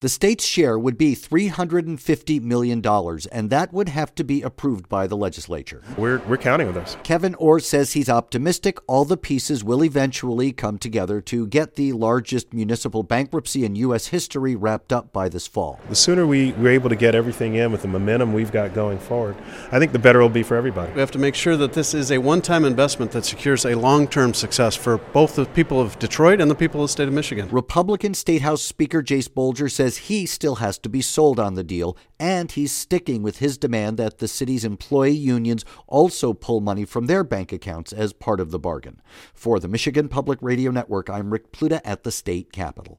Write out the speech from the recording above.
The state's share would be $350 million, and that would have to be approved by the legislature. We're counting on this. Kevin Orr says he's optimistic all the pieces will eventually come together to get the largest municipal bankruptcy in U.S. history wrapped up by this fall. The sooner we're able to get everything in with the momentum we've got going forward, I think the better it'll be for everybody. We have to make sure that this is a one-time investment that secures a long-term success for both the people of Detroit and the people of the state of Michigan. Republican State House Speaker Jace Bolger says he still has to be sold on the deal, and he's sticking with his demand that the city's employee unions also pull money from their bank accounts as part of the bargain. For the Michigan Public Radio Network, I'm Rick Pluta at the state capitol.